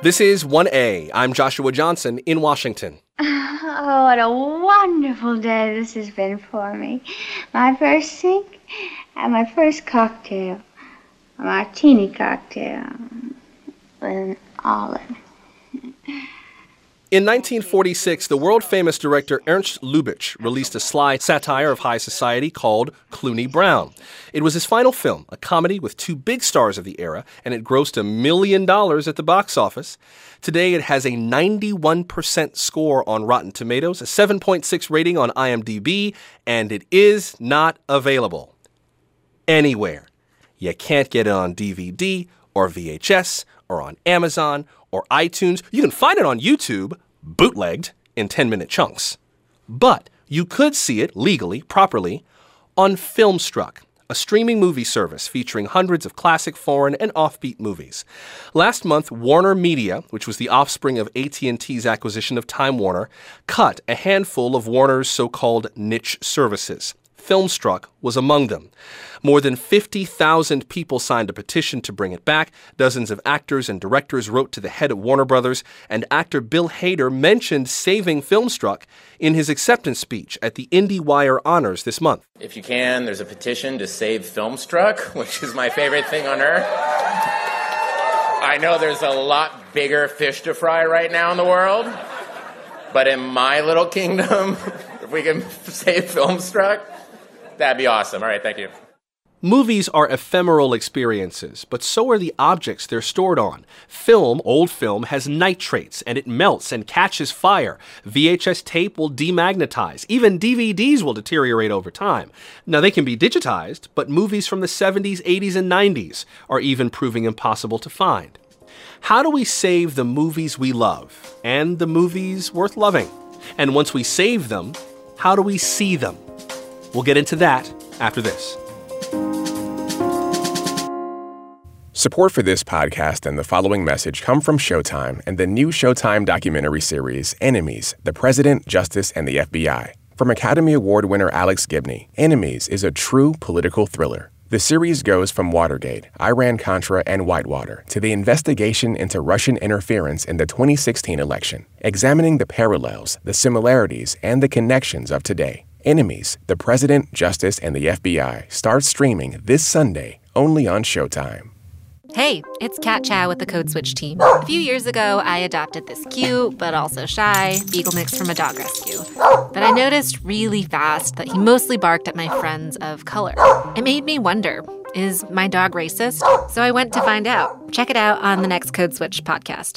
This is 1A. I'm Joshua Johnson in Washington. Oh, what a wonderful day this has been for me. My first sink and my first cocktail. A martini cocktail with an olive. In 1946, the world-famous director Ernst Lubitsch released a sly satire of high society called Clooney Brown. It was his final film, a comedy with two big stars of the era, and it grossed $1 million at the box office. Today, it has a 91% score on Rotten Tomatoes, a 7.6 rating on IMDb, and it is not available anywhere. You can't get it on DVD or VHS or on Amazon or iTunes. You can find it on YouTube, bootlegged in 10-minute chunks. But you could see it legally, properly, on Filmstruck, a streaming movie service featuring hundreds of classic foreign and offbeat movies. Last month, Warner Media, which was the offspring of AT&T's acquisition of Time Warner, cut a handful of Warner's so-called niche services. Filmstruck was among them. More than 50,000 people signed a petition to bring it back. Dozens of actors and directors wrote to the head of Warner Brothers, and actor Bill Hader mentioned saving Filmstruck in his acceptance speech at the IndieWire Honors this month. If you can, there's a petition to save Filmstruck, which is my favorite thing on earth. I know there's a lot bigger fish to fry right now in the world, but in my little kingdom, if we can save Filmstruck, that'd be awesome. All right, thank you. Movies are ephemeral experiences, but so are the objects they're stored on. Film, old film, has nitrates, and it melts and catches fire. VHS tape will demagnetize. Even DVDs will deteriorate over time. Now, they can be digitized, but movies from the 70s, 80s, and 90s are even proving impossible to find. How do we save the movies we love and the movies worth loving? And once we save them, how do we see them? We'll get into that after this. Support for this podcast and the following message come from Showtime and the new Showtime documentary series, Enemies, The President, Justice, and the FBI. From Academy Award winner Alex Gibney, Enemies is a true political thriller. The series goes from Watergate, Iran-Contra, and Whitewater to the investigation into Russian interference in the 2016 election, examining the parallels, the similarities, and the connections of today. Enemies, The President, Justice, and the FBI starts streaming this Sunday only on Showtime. Hey, it's Kat Chow with the Code Switch team. A few years ago, I adopted this cute, but also shy, beagle mix from a dog rescue. But I noticed really fast that he mostly barked at my friends of color. It made me wonder, is my dog racist? So I went to find out. Check it out on the next Code Switch podcast.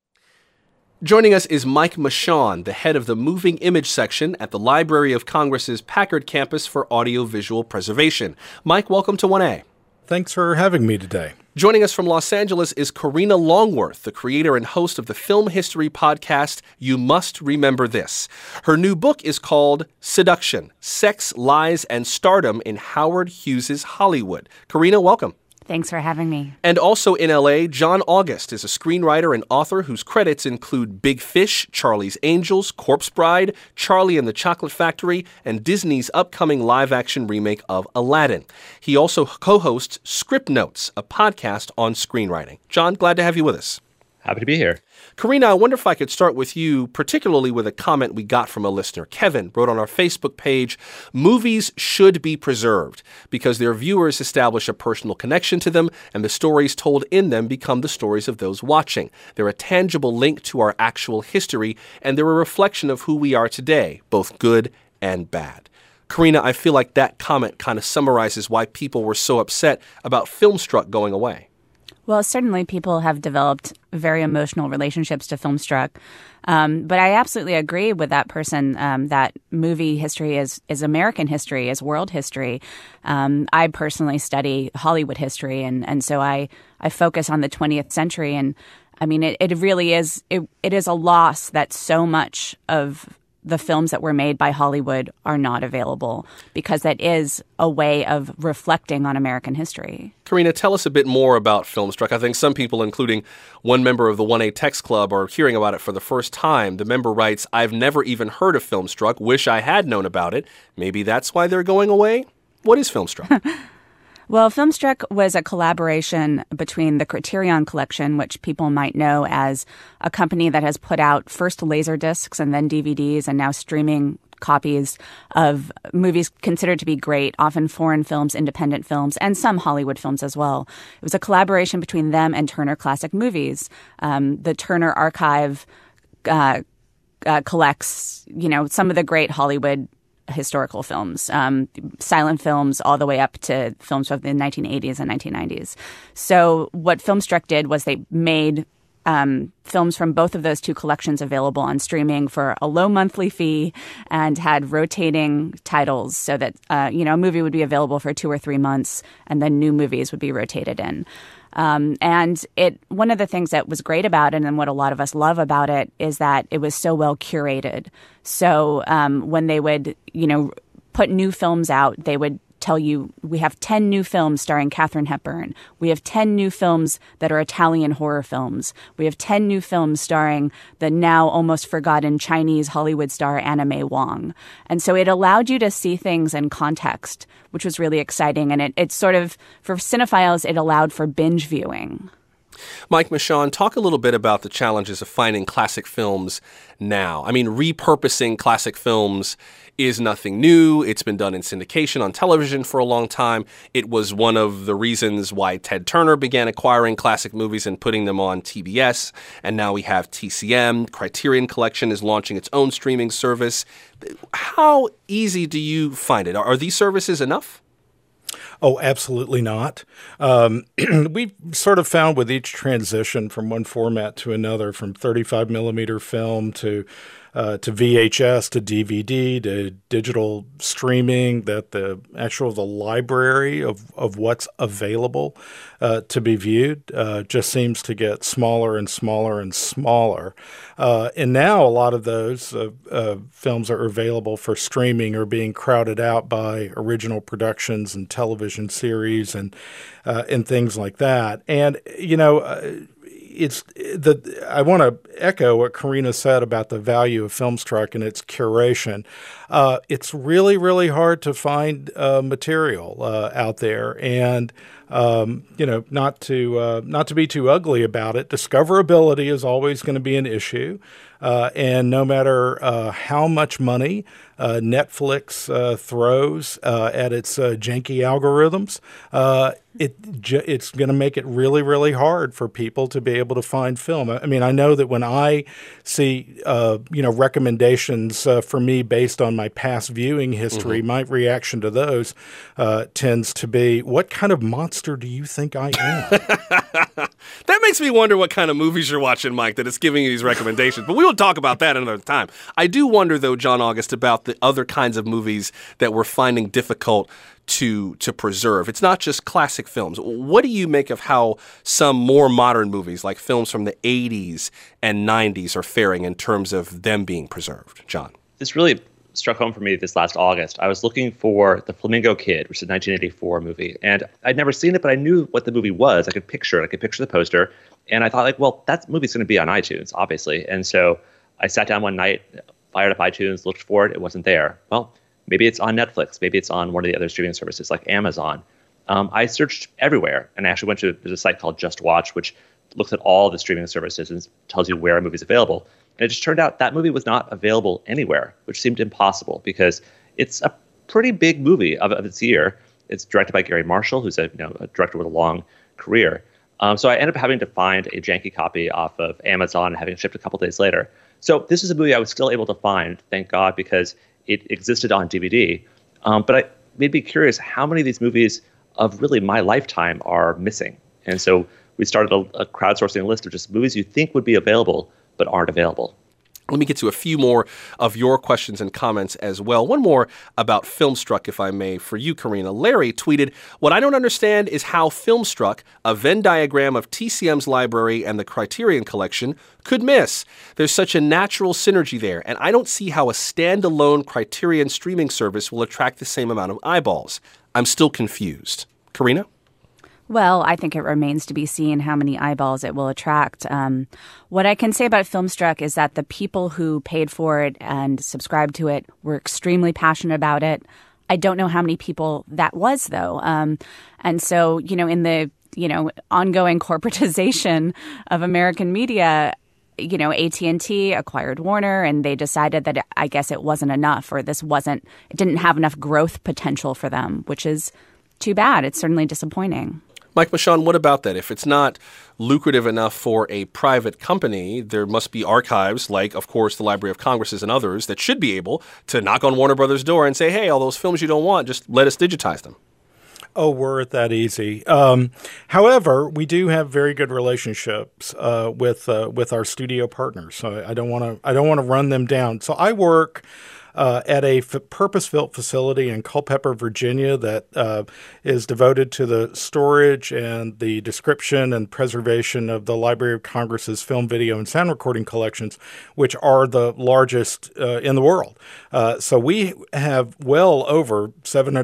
Joining us is Mike Michon, the head of the Moving Image section at the Library of Congress's Packard Campus for Audiovisual Preservation. Mike, welcome to 1A. Thanks for having me today. Joining us from Los Angeles is Karina Longworth, the creator and host of the film history podcast, You Must Remember This. Her new book is called Seduction, Sex, Lies, and Stardom in Howard Hughes' Hollywood. Karina, welcome. Thanks for having me. And also in L.A., John August is a screenwriter and author whose credits include Big Fish, Charlie's Angels, Corpse Bride, Charlie and the Chocolate Factory, and Disney's upcoming live-action remake of Aladdin. He also co-hosts Script Notes, a podcast on screenwriting. John, glad to have you with us. Happy to be here. Karina, I wonder if I could start with you, particularly with a comment we got from a listener. Kevin wrote on our Facebook page, movies should be preserved because their viewers establish a personal connection to them and the stories told in them become the stories of those watching. They're a tangible link to our actual history and they're a reflection of who we are today, both good and bad. Karina, I feel like that comment kind of summarizes why people were so upset about Filmstruck going away. Well, certainly people have developed very emotional relationships to Filmstruck. But I absolutely agree with that person that movie history is American history, is world history. I personally study Hollywood history, and so I focus on the 20th century. And I mean, it really is, it is a loss that so much of the films that were made by Hollywood are not available because that is a way of reflecting on American history. Karina, tell us a bit more about Filmstruck. I think some people, including one member of the 1A Text Club, are hearing about it for the first time. The member writes, I've never even heard of Filmstruck. Wish I had known about it. Maybe that's why they're going away? What is Filmstruck? Well, Filmstruck was a collaboration between the Criterion Collection, which people might know as a company that has put out first Laserdiscs and then DVDs and now streaming copies of movies considered to be great, often foreign films, independent films, and some Hollywood films as well. It was a collaboration between them and Turner Classic Movies. The Turner Archive collects, some of the great Hollywood historical films, silent films all the way up to films of the 1980s and 1990s. So what Filmstruck did was they made films from both of those two collections available on streaming for a low monthly fee and had rotating titles so that, a movie would be available for 2 or 3 months and then new movies would be rotated in. And one of the things that was great about it and what a lot of us love about it is that it was so well curated. So when they would, put new films out, they would tell you, we have 10 new films starring Katharine Hepburn. We have 10 new films that are Italian horror films. We have 10 new films starring the now almost forgotten Chinese Hollywood star Anna May Wong. And so it allowed you to see things in context, which was really exciting. And it sort of, for cinephiles, it allowed for binge viewing. Mike Michon, talk a little bit about the challenges of finding classic films now. I mean, repurposing classic films is nothing new. It's been done in syndication on television for a long time. It was one of the reasons why Ted Turner began acquiring classic movies and putting them on TBS. And now we have TCM. Criterion Collection is launching its own streaming service. How easy do you find it? Are these services enough? Oh, absolutely not. We've sort of found with each transition from one format to another, from 35 millimeter film to VHS to DVD to digital streaming, that the library of what's available to be viewed just seems to get smaller and smaller and smaller. And now a lot of those films are available for streaming or being crowded out by original productions and television series and things like that. And, I want to echo what Karina said about the value of Filmstruck and its curation. It's really, really hard to find material out there, and not to be too ugly about it. Discoverability is always going to be an issue, and no matter how much money Netflix throws at its janky algorithms, it's going to make it really, really hard for people to be able to find film. I mean, I know that when I see, recommendations for me based on my past viewing history, my reaction to those tends to be, what kind of monster do you think I am? That makes me wonder what kind of movies you're watching, Mike, that it's giving you these recommendations. But we will talk about that another time. I do wonder, though, John August, about the other kinds of movies that we're finding difficult to preserve. It's not just classic films. What do you make of how some more modern movies, like films from the 80s and 90s, are faring in terms of them being preserved? John? This really struck home for me this last August. I was looking for The Flamingo Kid, which is a 1984 movie. And I'd never seen it, but I knew what the movie was. I could picture it. I could picture the poster. And I thought, that movie's going to be on iTunes, obviously. And so I sat down one night, fired up iTunes, looked for it. It wasn't there. Well, maybe it's on Netflix. Maybe it's on one of the other streaming services like Amazon. I searched everywhere and actually went to there's a site called Just Watch, which looks at all the streaming services and tells you where a movie's available. And it just turned out that movie was not available anywhere, which seemed impossible because it's a pretty big movie of its year. It's directed by Gary Marshall, who's a director with a long career. So I ended up having to find a janky copy off of Amazon and having it shipped a couple days later. So this is a movie I was still able to find, thank God, because it existed on DVD. But it made me curious how many of these movies of really my lifetime are missing. And so we started a crowdsourcing list of just movies you think would be available but aren't available. Let me get to a few more of your questions and comments as well. One more about Filmstruck, if I may, for you, Karina. Larry tweeted, "What I don't understand is how Filmstruck, a Venn diagram of TCM's library and the Criterion Collection, could miss. There's such a natural synergy there, and I don't see how a standalone Criterion streaming service will attract the same amount of eyeballs. I'm still confused." Karina? Well, I think it remains to be seen how many eyeballs it will attract. What I can say about Filmstruck is that the people who paid for it and subscribed to it were extremely passionate about it. I don't know how many people that was, though. And so, in the, ongoing corporatization of American media, AT&T acquired Warner, and they decided that I guess it wasn't enough, or it didn't have enough growth potential for them, which is too bad. It's certainly disappointing. Mike Michon, what about that? If it's not lucrative enough for a private company, there must be archives like, of course, the Library of Congress and others that should be able to knock on Warner Brothers' door and say, hey, all those films you don't want, just let us digitize them. Oh, were it that easy? However, we do have very good relationships with our studio partners. So I don't want to run them down. So I work at a purpose-built facility in Culpeper, Virginia, that is devoted to the storage and the description and preservation of the Library of Congress's film, video, and sound recording collections, which are the largest in the world. So we have well over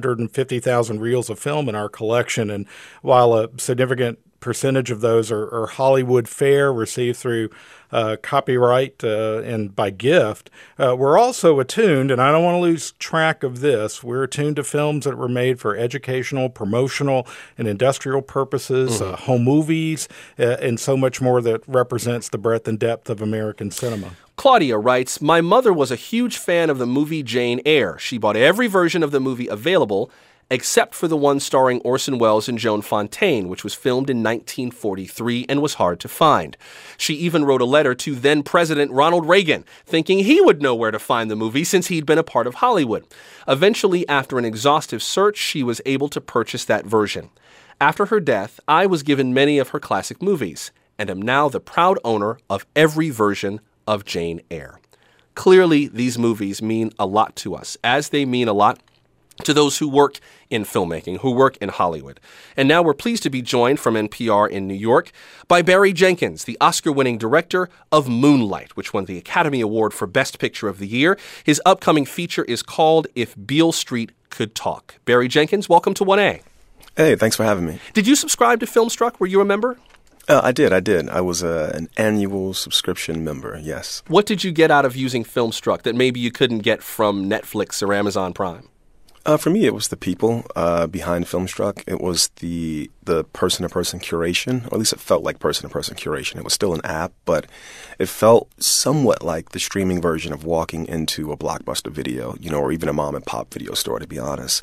750,000 reels of film in our collection, and while a significant percentage of those are Hollywood fare received through copyright and by gift, we're also attuned, and I don't want to lose track of this, we're attuned to films that were made for educational, promotional, and industrial purposes, home movies, and so much more that represents the breadth and depth of American cinema. Claudia writes, my mother was a huge fan of the movie Jane Eyre. She bought every version of the movie available, except for the one starring Orson Welles and Joan Fontaine, which was filmed in 1943 and was hard to find. She even wrote a letter to then-President Ronald Reagan, thinking he would know where to find the movie since he'd been a part of Hollywood. Eventually, after an exhaustive search, she was able to purchase that version. After her death, I was given many of her classic movies, and am now the proud owner of every version of Jane Eyre. Clearly, these movies mean a lot to us, as they mean a lot to those who work in filmmaking, who work in Hollywood. And now we're pleased to be joined from NPR in New York by Barry Jenkins, the Oscar-winning director of Moonlight, which won the Academy Award for Best Picture of the Year. His upcoming feature is called If Beale Street Could Talk. Barry Jenkins, welcome to 1A. Hey, thanks for having me. Did you subscribe to Filmstruck? Were you a member? I did. I was an annual subscription member, yes. What did you get out of using Filmstruck that maybe you couldn't get from Netflix or Amazon Prime? For me, it was the people behind Filmstruck. It was the person-to-person curation, or at least it felt like person-to-person curation. It was still an app, but it felt somewhat like the streaming version of walking into a Blockbuster Video, or even a mom-and-pop video store, to be honest.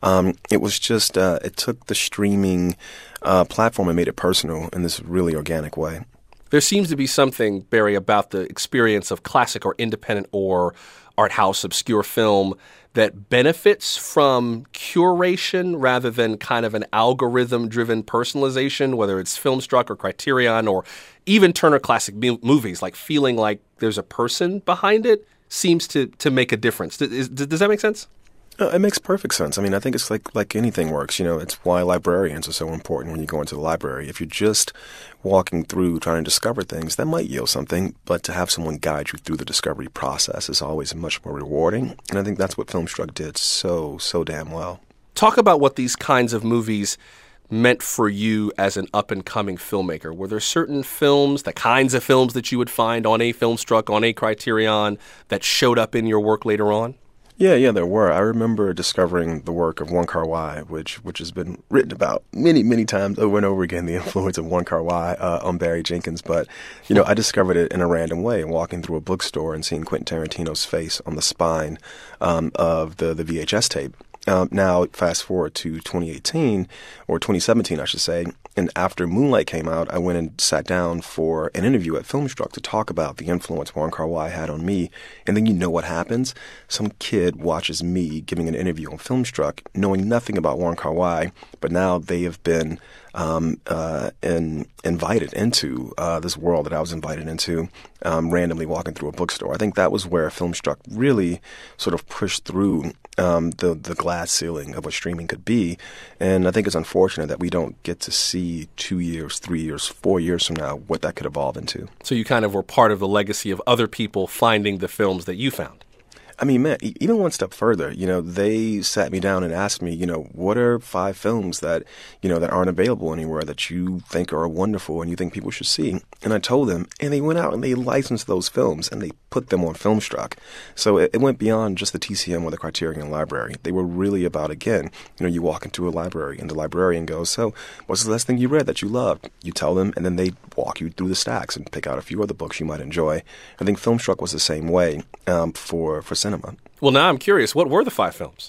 It was just, it took the streaming platform and made it personal in this really organic way. There seems to be something, Barry, about the experience of classic or independent or art house obscure film that benefits from curation rather than kind of an algorithm-driven personalization, whether it's Filmstruck or Criterion or even Turner Classic Movies, like feeling like there's a person behind it seems to make a difference. Does that make sense? It makes perfect sense. I mean, I think it's like anything works. It's why librarians are so important when you go into the library. If you're just walking through trying to discover things, that might yield something, but to have someone guide you through the discovery process is always much more rewarding. And I think that's what Filmstruck did so damn well. Talk about what these kinds of movies meant for you as an up-and-coming filmmaker. Were there certain films, the kinds of films that you would find on a Filmstruck, on a Criterion, that showed up in your work later on? Yeah, there were. I remember discovering the work of Wong Kar-wai, which has been written about many times over and over again, the influence of Wong Kar-wai on Barry Jenkins. But, I discovered it in a random way, walking through a bookstore and seeing Quentin Tarantino's face on the spine of the VHS tape. Now, fast forward to 2018, or 2017, I should say, and after Moonlight came out, I went and sat down for an interview at Filmstruck to talk about the influence Wong Kar-wai had on me. And then you know what happens? Some kid watches me giving an interview on Filmstruck, knowing nothing about Wong Kar-wai, but now they have been invited into this world that I was invited into, randomly walking through a bookstore. I think that was where Filmstruck really sort of pushed through the glass ceiling of what streaming could be. And I think it's unfortunate that we don't get to see 2 years, 3 years, 4 years from now what that could evolve into. So you kind of were part of the legacy of other people finding the films that you found. I mean, man, even one step further, they sat me down and asked me, what are 5 films that, that aren't available anywhere that you think are wonderful and you think people should see? And I told them, and they went out and they licensed those films and they put them on Filmstruck. So it went beyond just the TCM or the Criterion Library. They were really about, again, you walk into a library and the librarian goes, so what's the last thing you read that you loved? You tell them, and then they walk you through the stacks and pick out a few other books you might enjoy. I think Filmstruck was the same way for cinema. Well, now I'm curious. What were the 5 films?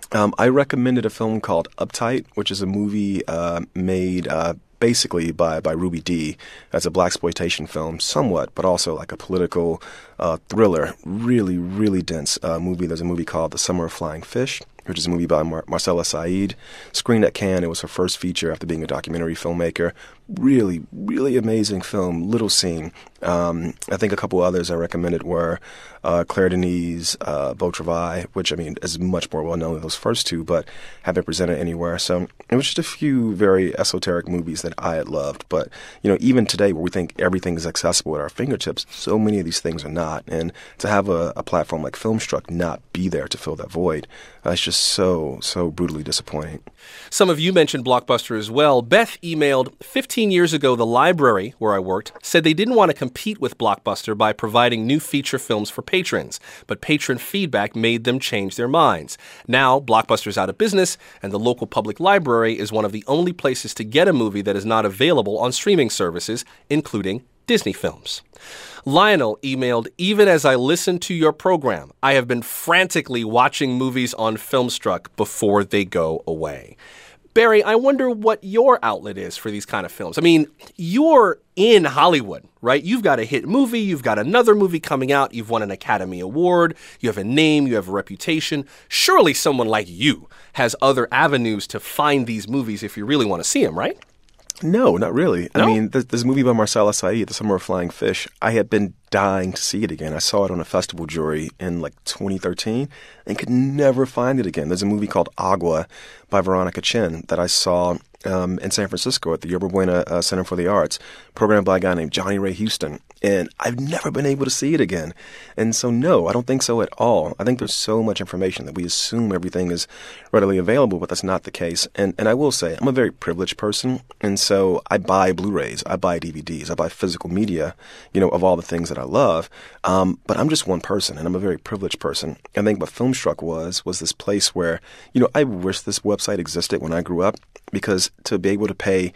I recommended a film called Uptight, which is a movie made basically by Ruby Dee. That's a blaxploitation film, somewhat, but also like a political thriller. Really, really dense movie. There's a movie called The Summer of Flying Fish, which is a movie by Marcella Said. Screened at Cannes. It was her first feature after being a documentary filmmaker. Really, really amazing film. Little scene. I think a couple others I recommended were Claire Denis, Beau Travail, which, is much more well known than those first two, but haven't presented anywhere. So it was just a few very esoteric movies that I had loved. But, even today where we think everything is accessible at our fingertips, so many of these things are not. And to have a platform like Filmstruck not be there to fill that void, it's just so brutally disappointing. Some of you mentioned Blockbuster as well. Beth emailed, 15 years ago, the library where I worked said they didn't want to compete with Blockbuster by providing new feature films for patrons, but patron feedback made them change their minds. Now, Blockbuster's out of business, and the local public library is one of the only places to get a movie that is not available on streaming services, including Disney films. Lionel emailed, even as I listen to your program, I have been frantically watching movies on Filmstruck before they go away. Barry, I wonder what your outlet is for these kind of films. You're in Hollywood, right? You've got a hit movie. You've got another movie coming out. You've won an Academy Award. You have a name. You have a reputation. Surely someone like you has other avenues to find these movies if you really want to see them, right? No, not really. No? There's a movie by Marcella Said, The Summer of Flying Fish. I had been dying to see it again. I saw it on a festival jury in 2013 and could never find it again. There's a movie called Agua by Veronica Chin that I saw in San Francisco at the Yerba Buena Center for the Arts, programmed by a guy named Johnny Ray Houston. And I've never been able to see it again. And so, no, I don't think so at all. I think there's so much information that we assume everything is readily available, but that's not the case. And I will say, I'm a very privileged person. And so I buy Blu-rays, I buy DVDs, I buy physical media, of all the things that I love. But I'm just one person, and I'm a very privileged person. I think what Filmstruck was this place where, I wish this website existed when I grew up, because to be able to pay,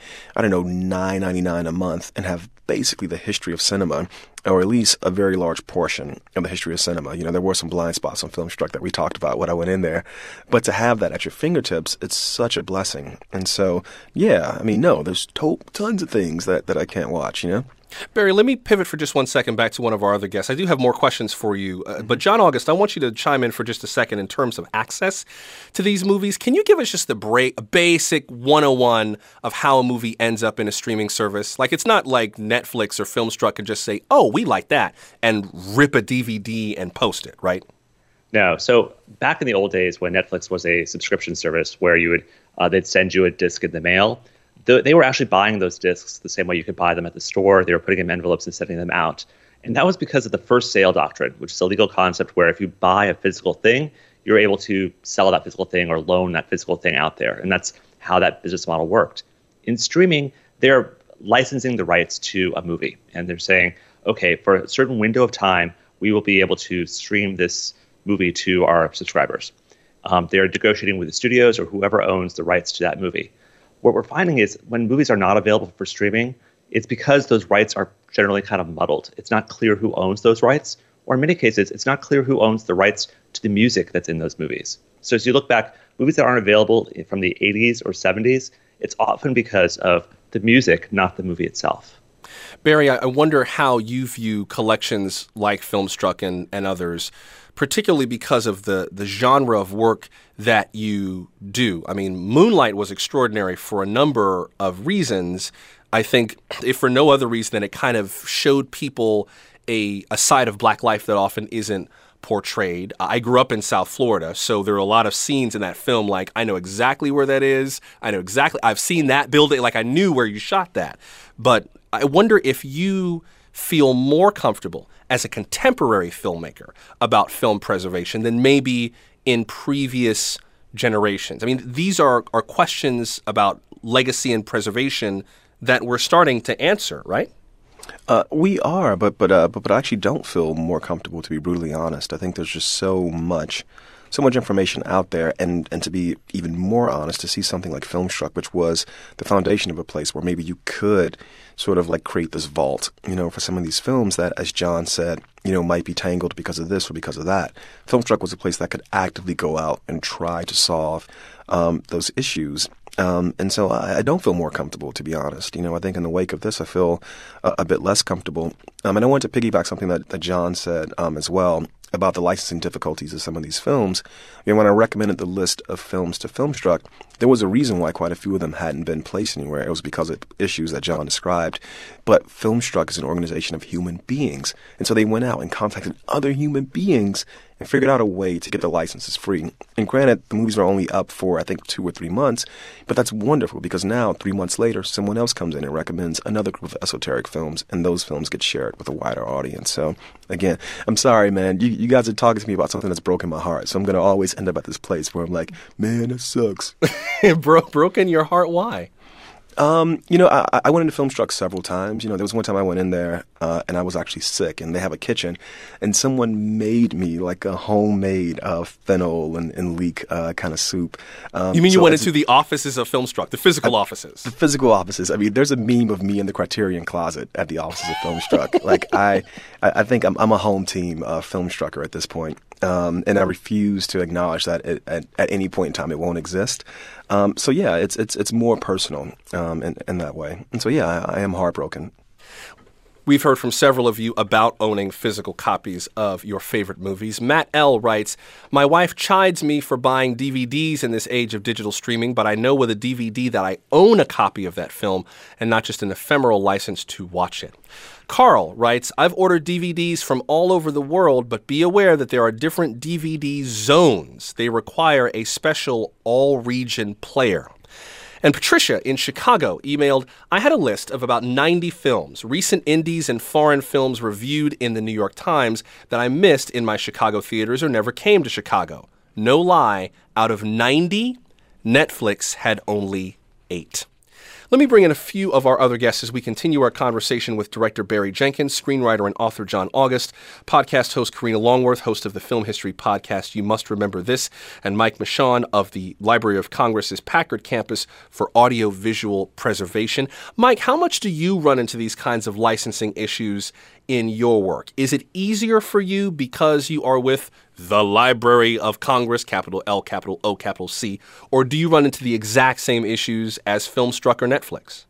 $9.99 a month and have basically the history of cinema, or at least a very large portion of the history of cinema. There were some blind spots on Filmstruck that we talked about when I went in there. But to have that at your fingertips, it's such a blessing. And so, no, there's tons of things that I can't watch, Barry, let me pivot for just one second back to one of our other guests. I do have more questions for you. But John August, I want you to chime in for just a second in terms of access to these movies. Can you give us just a basic 101 of how a movie ends up in a streaming service? It's not like Netflix or Filmstruck can just say, oh, we like that, and rip a DVD and post it, right? No. So back in the old days when Netflix was a subscription service where you would they'd send you a disc in the mail, they were actually buying those discs the same way you could buy them at the store. They were putting them in envelopes and sending them out. And that was because of the first sale doctrine, which is a legal concept where if you buy a physical thing, you're able to sell that physical thing or loan that physical thing out there. And that's how that business model worked. In streaming, they're licensing the rights to a movie. And they're saying, okay, for a certain window of time, we will be able to stream this movie to our subscribers. They're negotiating with the studios or whoever owns the rights to that movie. What we're finding is when movies are not available for streaming, it's because those rights are generally kind of muddled. It's not clear who owns those rights, or in many cases, it's not clear who owns the rights to the music that's in those movies. So as you look back, movies that aren't available from the 80s or 70s, it's often because of the music, not the movie itself. Barry, I wonder how you view collections like Filmstruck and others, particularly because of the genre of work that you do. Moonlight was extraordinary for a number of reasons. I think, if for no other reason than it kind of showed people a side of Black life that often isn't portrayed. I grew up in South Florida, so there are a lot of scenes in that film I know exactly where that is. I've seen that building, I knew where you shot that. But I wonder if you feel more comfortable as a contemporary filmmaker about film preservation than maybe in previous generations. These are questions about legacy and preservation that we're starting to answer, right? We are, but I actually don't feel more comfortable, to be brutally honest. I think there's just so much information out there, and to be even more honest, to see something like Filmstruck, which was the foundation of a place where maybe you could sort of like create this vault, for some of these films that, as John said, might be tangled because of this or because of that. Filmstruck was a place that could actively go out and try to solve those issues. And so I don't feel more comfortable, to be honest. I think in the wake of this, I feel a bit less comfortable. And I want to piggyback something that John said as well about the licensing difficulties of some of these films. When I recommended the list of films to Filmstruck, there was a reason why quite a few of them hadn't been placed anywhere. It was because of issues that John described. But Filmstruck is an organization of human beings. And so they went out and contacted other human beings and figured out a way to get the licenses free. And granted, the movies are only up for, I think, 2 or 3 months, but that's wonderful because now, 3 months later, someone else comes in and recommends another group of esoteric films, and those films get shared with a wider audience. So, again, I'm sorry, man. You guys are talking to me about something that's broken my heart, so I'm going to always end up at this place where I'm like, man, that sucks. Broken your heart? Why? I went into Filmstruck several times. There was one time I went in there and I was actually sick, and they have a kitchen, and someone made me like a homemade fennel and leek kind of soup. You mean you went into the offices of Filmstruck, the physical offices? The physical offices. I mean, there's a meme of me in the Criterion Closet at the offices of Filmstruck. Like I think I'm a home team Filmstrucker at this point. And I refuse to acknowledge that at any point in time it won't exist. So yeah, it's more personal in that way. And so yeah, I am heartbroken. We've heard from several of you about owning physical copies of your favorite movies. Matt L. writes, "My wife chides me for buying DVDs in this age of digital streaming, but I know with a DVD that I own a copy of that film and not just an ephemeral license to watch it." Carl writes, "I've ordered DVDs from all over the world, but be aware that there are different DVD zones. They require a special all-region player." And Patricia in Chicago emailed, "I had a list of about 90 films, recent indies and foreign films reviewed in the New York Times that I missed in my Chicago theaters or never came to Chicago. No lie, out of 90, Netflix had only 8. Let me bring in a few of our other guests as we continue our conversation with director Barry Jenkins, screenwriter and author John August, podcast host Karina Longworth, host of the film history podcast You Must Remember This, and Mike Michon of the Library of Congress's Packard campus for audio-visual preservation. Mike, how much do you run into these kinds of licensing issues in your work? Is it easier for you because you are with the Library of Congress, capital L, capital O, capital C, or do you run into the exact same issues as Filmstruck or Netflix?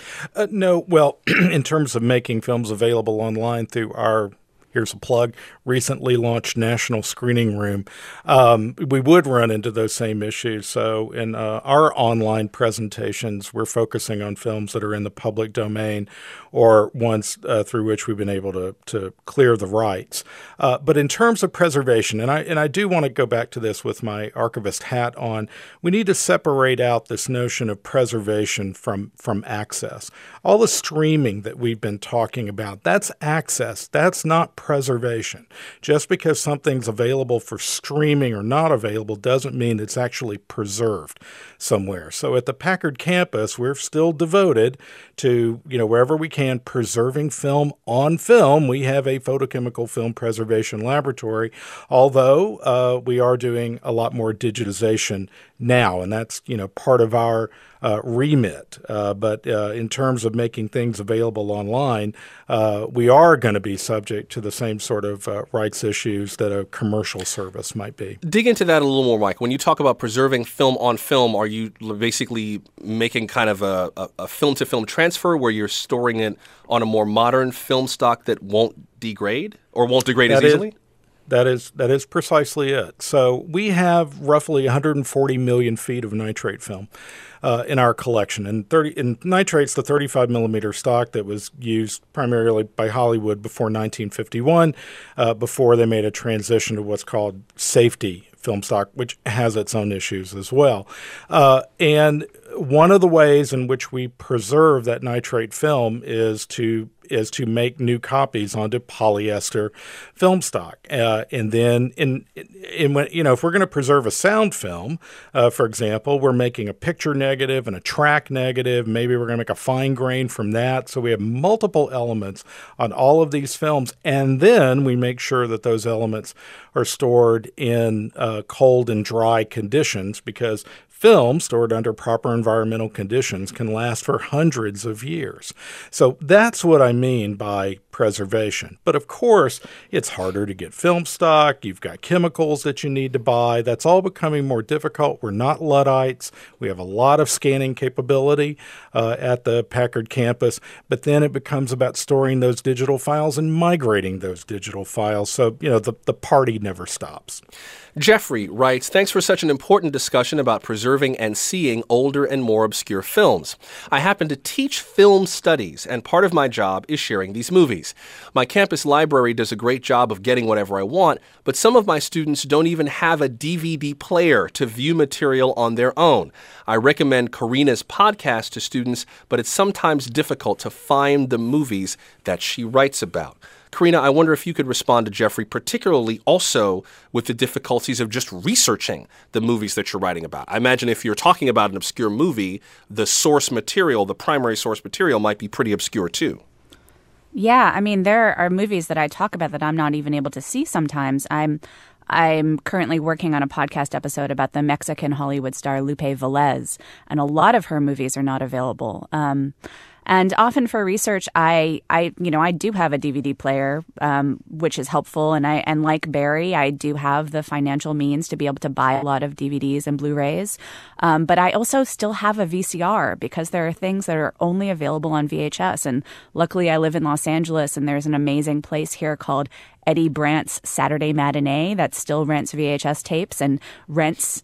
No. Well, in terms of making films available online through our, here's a plug, recently launched National Screening Room, we would run into those same issues. So in our online presentations, we're focusing on films that are in the public domain or ones through which we've been able to clear the rights. But in terms of preservation, and I do want to go back to this with my archivist hat on, we need to separate out this notion of preservation from access. All the streaming that we've been talking about, that's access. That's not preservation. Just because something's available for streaming or not available doesn't mean it's actually preserved somewhere. So at the Packard campus, we're still devoted to, wherever we can, preserving film on film. We have a photochemical film preservation laboratory, although we are doing a lot more digitization now, and that's, part of our remit. But in terms of making things available online, we are going to be subject to the same sort of rights issues that a commercial service might be. Dig into that a little more, Mike. When you talk about preserving film on film, are you basically making kind of a film-to-film transfer where you're storing it on a more modern film stock that won't degrade or won't degrade as easily? That is precisely it. So we have roughly 140 million feet of nitrate film in our collection. And nitrate's the 35 millimeter stock that was used primarily by Hollywood before 1951, before they made a transition to what's called safety film stock, which has its own issues as well. And one of the ways in which we preserve that nitrate film is to make new copies onto polyester film stock. And then if we're going to preserve a sound film, for example, we're making a picture negative and a track negative. Maybe we're going to make a fine grain from that. So we have multiple elements on all of these films. And then we make sure that those elements are stored in cold and dry conditions, because film stored under proper environmental conditions can last for hundreds of years. So that's what I mean by preservation. But of course, it's harder to get film stock. You've got chemicals that you need to buy. That's all becoming more difficult. We're not Luddites. We have a lot of scanning capability at the Packard campus, but then it becomes about storing those digital files and migrating those digital files. So, the party never stops. Jeffrey writes, thanks for such an important discussion about preserving and seeing older and more obscure films. I happen to teach film studies, and part of my job is sharing these movies. My campus library does a great job of getting whatever I want, but some of my students don't even have a DVD player to view material on their own. I recommend Karina's podcast to students, but it's sometimes difficult to find the movies that she writes about. Karina, I wonder if you could respond to Jeffrey, particularly also with the difficulties of just researching the movies that you're writing about. I imagine if you're talking about an obscure movie, the source material, the primary source material, might be pretty obscure too. Yeah, I mean, there are movies that I talk about that I'm not even able to see sometimes. I'm currently working on a podcast episode about the Mexican Hollywood star Lupe Velez, and a lot of her movies are not available. And often for research, I do have a DVD player, which is helpful. And like Barry, I do have the financial means to be able to buy a lot of DVDs and Blu-rays. But I also still have a VCR, because there are things that are only available on VHS. And luckily, I live in Los Angeles, and there's an amazing place here called Eddie Brandt's Saturday Matinee that still rents VHS tapes and rents,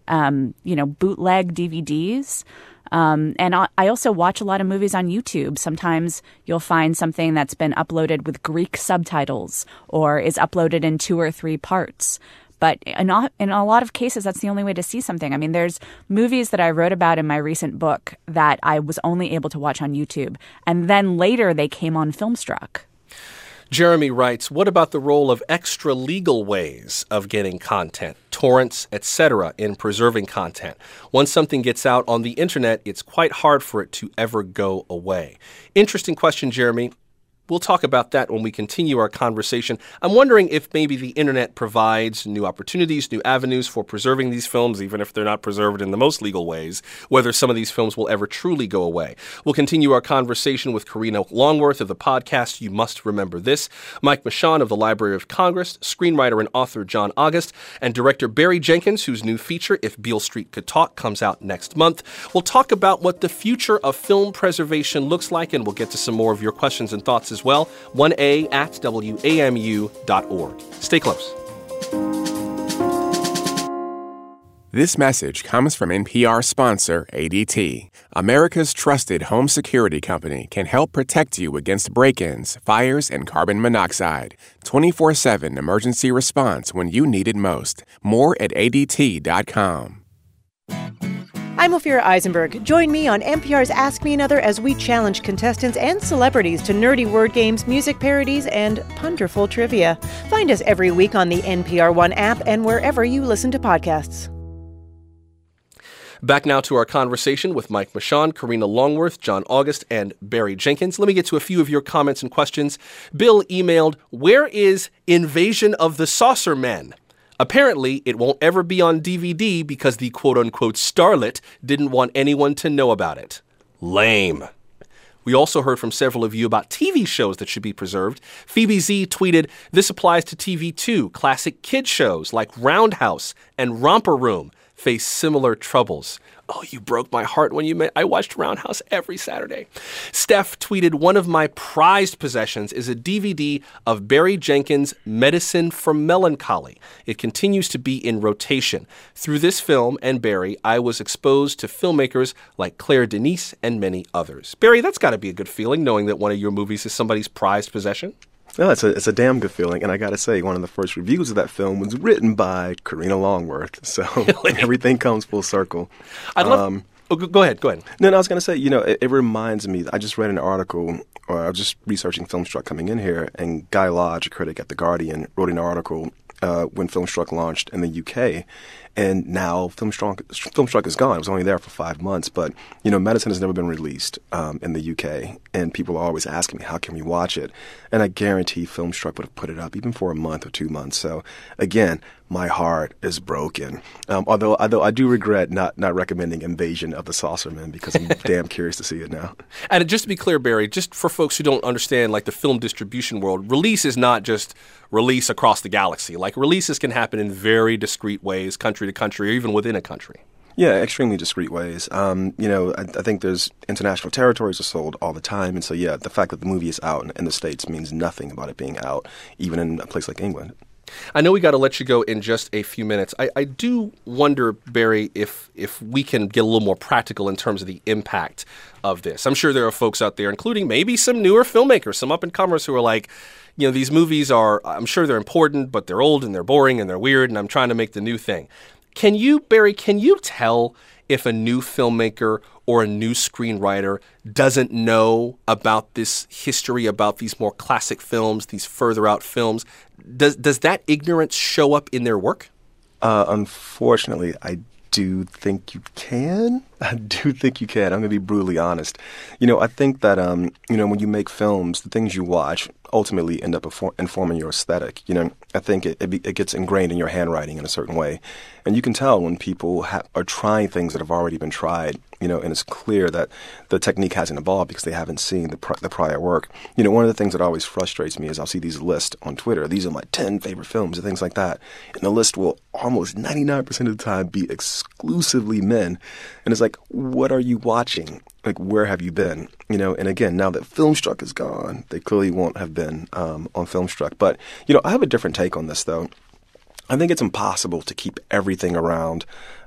bootleg DVDs. And I also watch a lot of movies on YouTube. Sometimes you'll find something that's been uploaded with Greek subtitles or is uploaded in 2 or 3 parts. But in a lot of cases, that's the only way to see something. I mean, there's movies that I wrote about in my recent book that I was only able to watch on YouTube. And then later they came on Filmstruck. Jeremy writes, what about the role of extra-legal ways of getting content, torrents, etc., in preserving content? Once something gets out on the internet, it's quite hard for it to ever go away. Interesting question, Jeremy. We'll talk about that when we continue our conversation. I'm wondering if maybe the internet provides new opportunities, new avenues for preserving these films, even if they're not preserved in the most legal ways, whether some of these films will ever truly go away. We'll continue our conversation with Karina Longworth of the podcast You Must Remember This, Mike Michon of the Library of Congress, screenwriter and author John August, and director Barry Jenkins, whose new feature, If Beale Street Could Talk, comes out next month. We'll talk about what the future of film preservation looks like, and we'll get to some more of your questions and thoughts as well. 1a@wamu.org. Stay close. This message comes from NPR sponsor ADT. America's trusted home security company can help protect you against break-ins, fires, and carbon monoxide. 24/7 emergency response when you need it most. More at ADT.com. I'm Ophira Eisenberg. Join me on NPR's Ask Me Another as we challenge contestants and celebrities to nerdy word games, music parodies, and ponderful trivia. Find us every week on the NPR One app and wherever you listen to podcasts. Back now to our conversation with Mike Michon, Karina Longworth, John August, and Barry Jenkins. Let me get to a few of your comments and questions. Bill emailed, where is Invasion of the Saucer Men? Apparently, it won't ever be on DVD because the quote-unquote starlet didn't want anyone to know about it. Lame. We also heard from several of you about TV shows that should be preserved. Phoebe Z tweeted, this applies to TV too. Classic kid shows like Roundhouse and Romper Room face similar troubles. Oh, you broke my heart when you met. I watched Roundhouse every Saturday. Steph tweeted, one of my prized possessions is a DVD of Barry Jenkins' Medicine for Melancholy. It continues to be in rotation. Through this film and Barry, I was exposed to filmmakers like Claire Denis and many others. Barry, that's got to be a good feeling, knowing that one of your movies is somebody's prized possession. No, it's a damn good feeling, and I got to say, one of the first reviews of that film was written by Karina Longworth, so everything comes full circle. I'd Oh, go ahead. No, I was going to say, it reminds me, I just read an article, or I was just researching Filmstruck coming in here, and Guy Lodge, a critic at The Guardian, wrote an article when Filmstruck launched in the UK. And now Filmstruck is gone. It was only there for 5 months. But, Medicine has never been released in the UK. And people are always asking me, how can we watch it? And I guarantee Filmstruck would have put it up even for a month or 2 months. So, again, my heart is broken. Although I do regret not recommending Invasion of the Saucermen because I'm damn curious to see it now. And just to be clear, Barry, just for folks who don't understand like the film distribution world, release is not just release across the galaxy. Like releases can happen in very discrete ways, country to country, or even within a country. Yeah, extremely discreet ways. I think there's international territories are sold all the time. And so, yeah, the fact that the movie is out in the States means nothing about it being out, even in a place like England. I know we got to let you go in just a few minutes. I do wonder, Barry, if we can get a little more practical in terms of the impact of this. I'm sure there are folks out there, including maybe some newer filmmakers, some up-and-comers who are like, these movies are, I'm sure they're important, but they're old and they're boring and they're weird, and I'm trying to make the new thing. Barry, can you tell if a new filmmaker or a new screenwriter doesn't know about this history, about these more classic films, these further out films? Does that ignorance show up in their work? Unfortunately, I do think you can. I'm going to be brutally honest. I think that, when you make films, the things you watch ultimately end up informing your aesthetic. I think it gets ingrained in your handwriting in a certain way. And you can tell when people are trying things that have already been tried, and it's clear that the technique hasn't evolved because they haven't seen the prior work. One of the things that always frustrates me is I'll see these lists on Twitter. These are my 10 favorite films and things like that. And the list will almost 99% of the time be exclusively men. And it's like, what are you watching? Like, where have you been? And again, now that Filmstruck is gone, they clearly won't have been on Filmstruck. But, I have a different take on this, though. I think it's impossible to keep everything around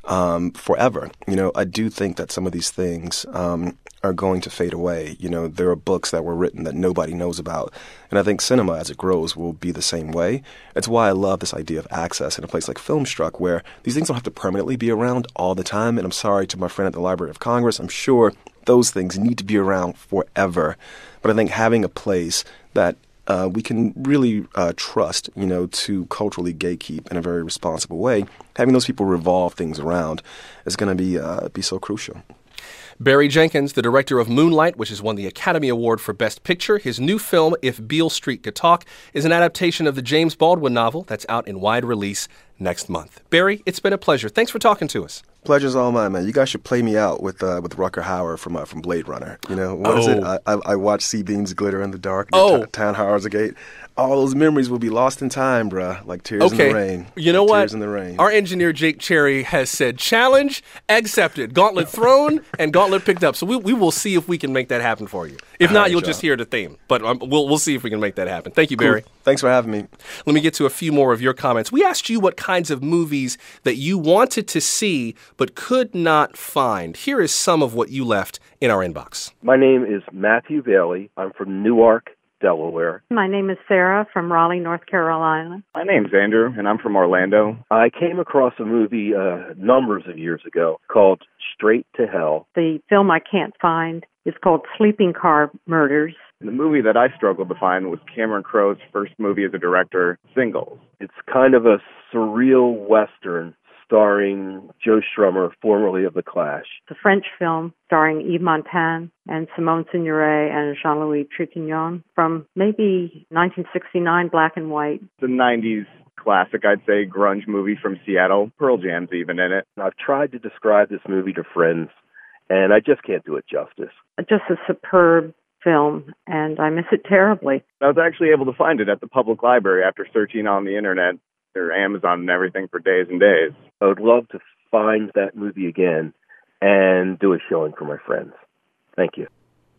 forever. I do think that some of these things are going to fade away. There are books that were written that nobody knows about. And I think cinema, as it grows, will be the same way. It's why I love this idea of access in a place like Filmstruck, where these things don't have to permanently be around all the time. And I'm sorry to my friend at the Library of Congress. I'm sure those things need to be around forever. But I think having a place that we can really trust, to culturally gatekeep in a very responsible way, having those people revolve things around is going to be so crucial. Barry Jenkins, the director of Moonlight, which has won the Academy Award for Best Picture. His new film, If Beale Street Could Talk, is an adaptation of the James Baldwin novel that's out in wide release next month. Barry, it's been a pleasure. Thanks for talking to us. Pleasure's all mine, man. You guys should play me out with Rutger Hauer from Blade Runner. What is it? I watch sea beams glitter in the dark. Town Hauer's a gate. All those memories will be lost in time, bruh, like tears in the rain. You know what? Tears in the rain. Our engineer, Jake Cherry, has said challenge accepted. Gauntlet thrown and gauntlet picked up. So we will see if we can make that happen for you. If not, you'll just hear the theme. But we'll see if we can make that happen. Thank you, Barry. Cool. Thanks for having me. Let me get to a few more of your comments. We asked you what kinds of movies that you wanted to see but could not find. Here is some of what you left in our inbox. My name is Matthew Bailey. I'm from Newark, Delaware. My name is Sarah from Raleigh, North Carolina. My name's Andrew, and I'm from Orlando. I came across a movie numbers of years ago called Straight to Hell. The film I can't find is called Sleeping Car Murders. The movie that I struggled to find was Cameron Crowe's first movie as a director, Singles. It's kind of a surreal Western starring Joe Strummer, formerly of The Clash. It's a French film starring Yves Montand and Simone Signoret and Jean-Louis Trintignant from maybe 1969, black and white. The 90s classic, I'd say, grunge movie from Seattle. Pearl Jam's even in it. I've tried to describe this movie to friends, and I just can't do it justice. Just a superb film, and I miss it terribly. I was actually able to find it at the public library after searching on the internet or Amazon and everything for days and days. I would love to find that movie again and do a showing for my friends. Thank you.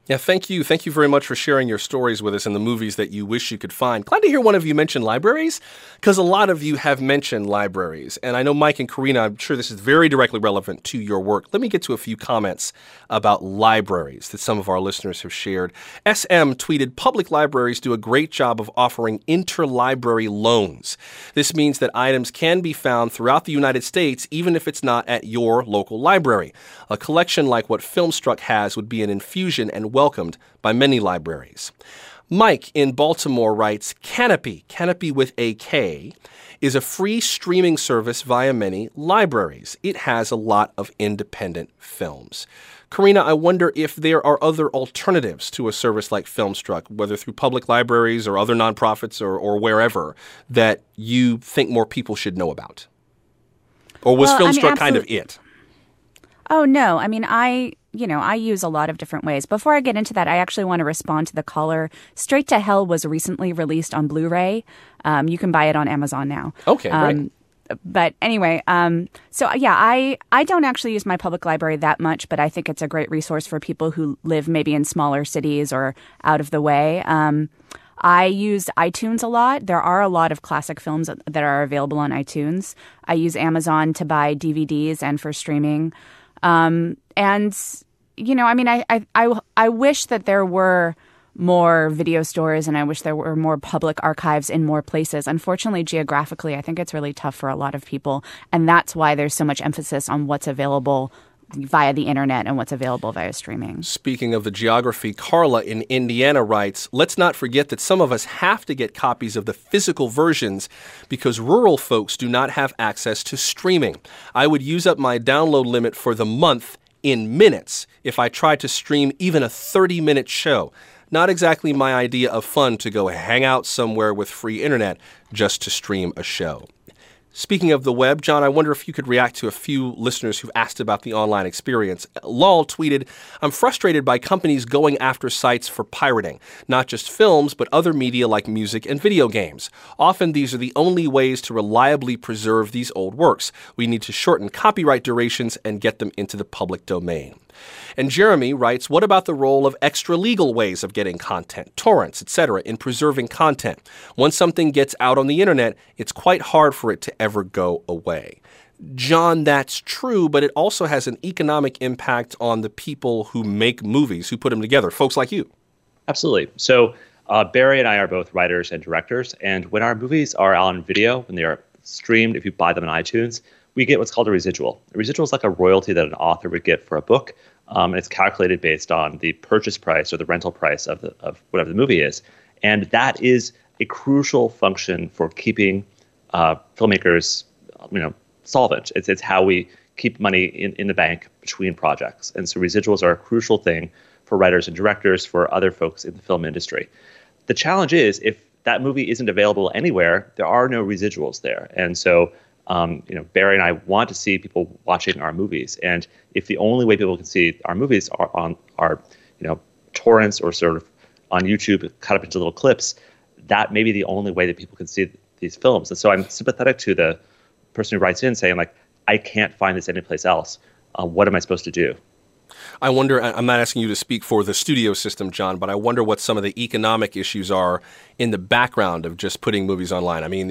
Yeah, thank you. Thank you very much for sharing your stories with us and the movies that you wish you could find. Glad to hear one of you mention libraries, because a lot of you have mentioned libraries. And I know Mike and Karina, I'm sure this is very directly relevant to your work. Let me get to a few comments about libraries that some of our listeners have shared. SM tweeted, public libraries do a great job of offering interlibrary loans. This means that items can be found throughout the United States, even if it's not at your local library. A collection like what Filmstruck has would be an infusion and welcomed by many libraries. Mike in Baltimore writes, Kanopy with a K, is a free streaming service via many libraries. It has a lot of independent films. Karina, I wonder if there are other alternatives to a service like Filmstruck, whether through public libraries or other nonprofits or wherever, that you think more people should know about. Or was Filmstruck kind of it? Oh, no. I mean, I use a lot of different ways. Before I get into that, I actually want to respond to the caller. Straight to Hell was recently released on Blu-ray. You can buy it on Amazon now. Okay, great. But anyway, I don't actually use my public library that much, but I think it's a great resource for people who live maybe in smaller cities or out of the way. I use iTunes a lot. There are a lot of classic films that are available on iTunes. I use Amazon to buy DVDs and for streaming. I wish that there were more video stores, and I wish there were more public archives in more places. Unfortunately, geographically, I think it's really tough for a lot of people, and that's why there's so much emphasis on what's available via the internet and what's available via streaming. Speaking of the geography, Carla in Indiana writes, let's not forget that some of us have to get copies of the physical versions because rural folks do not have access to streaming. I would use up my download limit for the month in minutes if I tried to stream even a 30-minute show. Not exactly my idea of fun to go hang out somewhere with free internet just to stream a show. Speaking of the web, John, I wonder if you could react to a few listeners who've asked about the online experience. Lol tweeted, I'm frustrated by companies going after sites for pirating, not just films, but other media like music and video games. Often these are the only ways to reliably preserve these old works. We need to shorten copyright durations and get them into the public domain. And Jeremy writes, what about the role of extra-legal ways of getting content, torrents, etc., in preserving content? Once something gets out on the internet, it's quite hard for it to ever go away. John, that's true, but it also has an economic impact on the people who make movies, who put them together, folks like you. Absolutely. So Barry and I are both writers and directors, and when our movies are on video, when they are streamed, if you buy them on iTunes, we get what's called a residual. A residual is like a royalty that an author would get for a book. And it's calculated based on the purchase price or the rental price of whatever the movie is. And that is a crucial function for keeping filmmakers, solvent. It's how we keep money in the bank between projects. And so residuals are a crucial thing for writers and directors, for other folks in the film industry. The challenge is if that movie isn't available anywhere, there are no residuals there. And so Barry and I want to see people watching our movies. And if the only way people can see our movies are on our, torrents or sort of on YouTube cut up into little clips, that may be the only way that people can see these films. And so I'm sympathetic to the person who writes in saying, like, I can't find this anyplace else. What am I supposed to do? I wonder, I'm not asking you to speak for the studio system, John, but I wonder what some of the economic issues are in the background of just putting movies online. I mean,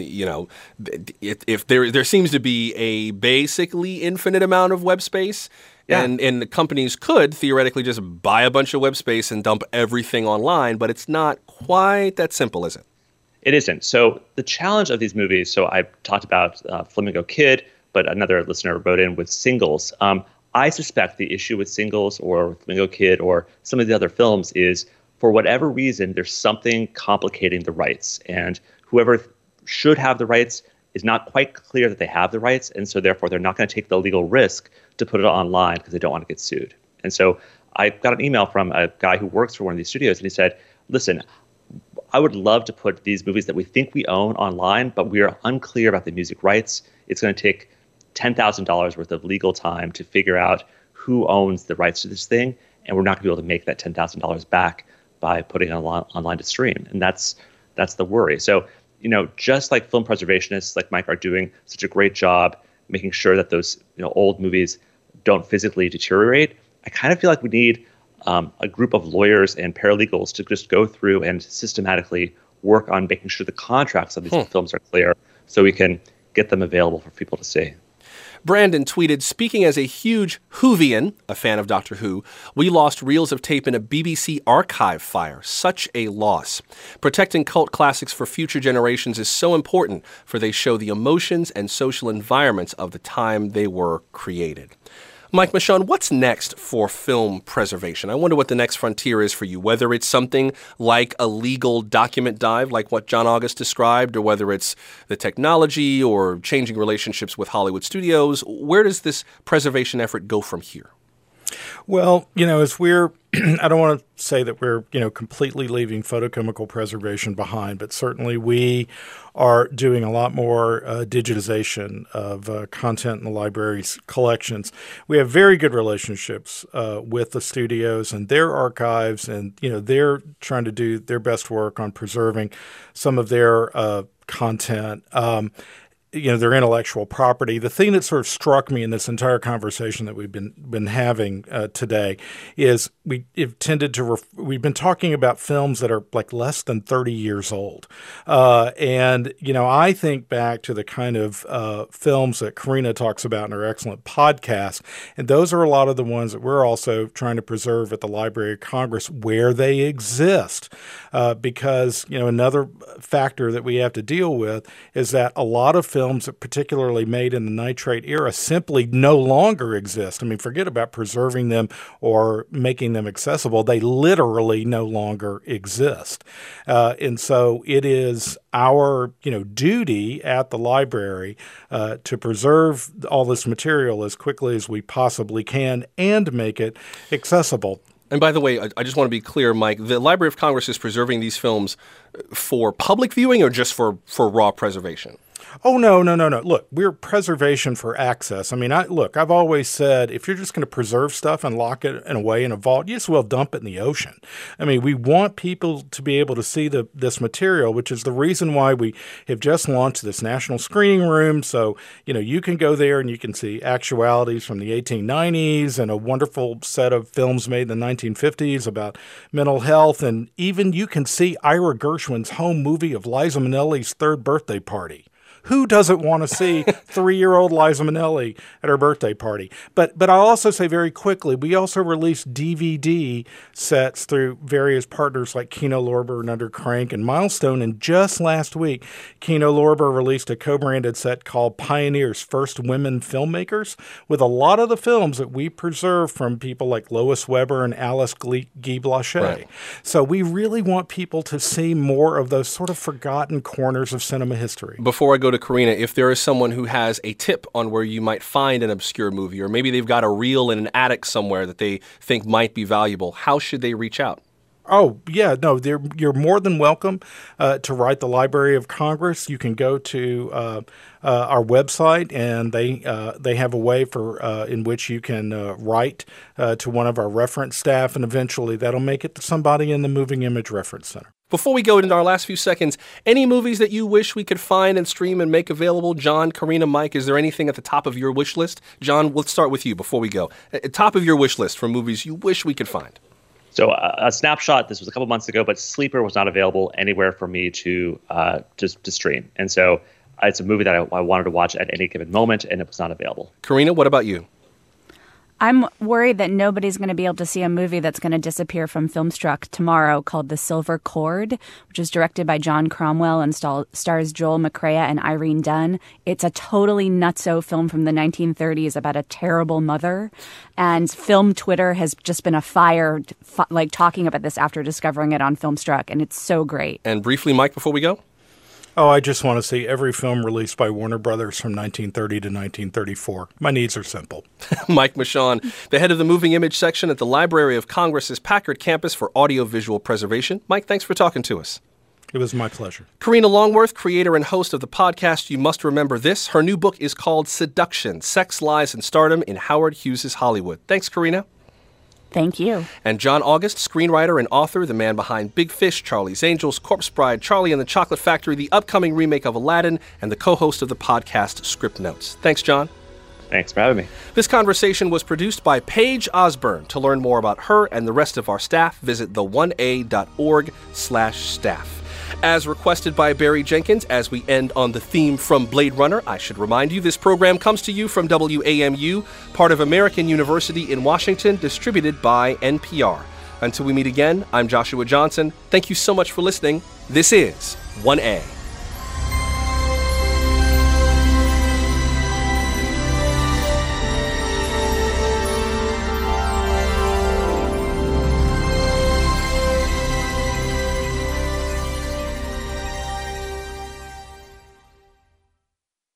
if there seems to be a basically infinite amount of web space, and the companies could theoretically just buy a bunch of web space and dump everything online, but it's not quite that simple, is it? It isn't. So the challenge of these movies, so I talked about Flamingo Kid, but another listener wrote in with Singles. I suspect the issue with Singles or Flamingo Kid or some of the other films is, for whatever reason, there's something complicating the rights. And whoever should have the rights is not quite clear that they have the rights. And so therefore, they're not going to take the legal risk to put it online because they don't want to get sued. And so I got an email from a guy who works for one of these studios, and he said, listen, I would love to put these movies that we think we own online, but we are unclear about the music rights. It's going to take $10,000 worth of legal time to figure out who owns the rights to this thing, and we're not going to be able to make that $10,000 back by putting it online to stream. And that's the worry. So, just like film preservationists like Mike are doing such a great job making sure that those old movies don't physically deteriorate, I kind of feel like we need a group of lawyers and paralegals to just go through and systematically work on making sure the contracts of these films are clear so we can get them available for people to see. Brandon tweeted, speaking as a huge Whovian, a fan of Doctor Who, we lost reels of tape in a BBC archive fire. Such a loss. Protecting cult classics for future generations is so important, for they show the emotions and social environments of the time they were created. Mike Michon, what's next for film preservation? I wonder what the next frontier is for you, whether it's something like a legal document dive like what John August described, or whether it's the technology or changing relationships with Hollywood studios. Where does this preservation effort go from here? Well, as we're, I don't want to say that we're, completely leaving photochemical preservation behind, but certainly we are doing a lot more digitization of content in the library's collections. We have very good relationships with the studios and their archives, and, they're trying to do their best work on preserving some of their content. Their intellectual property. The thing that sort of struck me in this entire conversation that we've been having today is we've been talking about films that are like less than 30 years old. And I think back to the kind of films that Karina talks about in her excellent podcast, and those are a lot of the ones that we're also trying to preserve at the Library of Congress where they exist. Because, another factor that we have to deal with is that a lot of films that particularly made in the nitrate era simply no longer exist. I mean, forget about preserving them or making them accessible. They literally no longer exist. And so it is our, duty at the library to preserve all this material as quickly as we possibly can and make it accessible. And by the way, I just want to be clear, Mike, the Library of Congress is preserving these films for public viewing or just for raw preservation? Oh, no. Look, we're preservation for access. I mean, I've always said if you're just going to preserve stuff and lock it away in a vault, you just well dump it in the ocean. I mean, we want people to be able to see this material, which is the reason why we have just launched this National Screening Room. So, you can go there and you can see actualities from the 1890s and a wonderful set of films made in the 1950s about mental health. And even you can see Ira Gershwin's home movie of Liza Minnelli's third birthday party. Who doesn't want to see 3-year-old Liza Minnelli at her birthday party? But I'll also say very quickly, we also released DVD sets through various partners like Kino Lorber and Under Crank and Milestone. And just last week, Kino Lorber released a co-branded set called Pioneers, First Women Filmmakers, with a lot of the films that we preserve from people like Lois Weber and Alice Guy Blanchet. Right. So we really want people to see more of those sort of forgotten corners of cinema history. Before I go to Karina, if there is someone who has a tip on where you might find an obscure movie, or maybe they've got a reel in an attic somewhere that they think might be valuable, how should they reach out? Oh, yeah, no, you're more than welcome to write the Library of Congress. You can go to our website, and they have a way in which you can write to one of our reference staff, and eventually that'll make it to somebody in the Moving Image Reference Center. Before we go into our last few seconds, any movies that you wish we could find and stream and make available? John, Karina, Mike, is there anything at the top of your wish list? John, let's start with you before we go. At top of your wish list for movies you wish we could find. So a snapshot, this was a couple months ago, but Sleeper was not available anywhere for me to stream. And so it's a movie that I wanted to watch at any given moment, and it was not available. Karina, what about you? I'm worried that nobody's going to be able to see a movie that's going to disappear from Filmstruck tomorrow called The Silver Cord, which is directed by John Cromwell and stars Joel McCrea and Irene Dunn. It's a totally nutso film from the 1930s about a terrible mother. And film Twitter has just been afire, talking about this after discovering it on Filmstruck, and it's so great. And briefly, Mike, before we go? Oh, I just want to see every film released by Warner Brothers from 1930 to 1934. My needs are simple. Mike Michon, the head of the Moving Image section at the Library of Congress's Packard campus for audiovisual preservation. Mike, thanks for talking to us. It was my pleasure. Karina Longworth, creator and host of the podcast You Must Remember This. Her new book is called Seduction, Sex, Lies, and Stardom in Howard Hughes' Hollywood. Thanks, Karina. Thank you. And John August, screenwriter and author, the man behind Big Fish, Charlie's Angels, Corpse Bride, Charlie and the Chocolate Factory, the upcoming remake of Aladdin, and the co-host of the podcast Script Notes. Thanks, John. Thanks for having me. This conversation was produced by Paige Osborne. To learn more about her and the rest of our staff, visit the1a.org/staff. As requested by Barry Jenkins, as we end on the theme from Blade Runner, I should remind you this program comes to you from WAMU, part of American University in Washington, distributed by NPR. Until we meet again, I'm Joshua Johnson. Thank you so much for listening. This is 1A.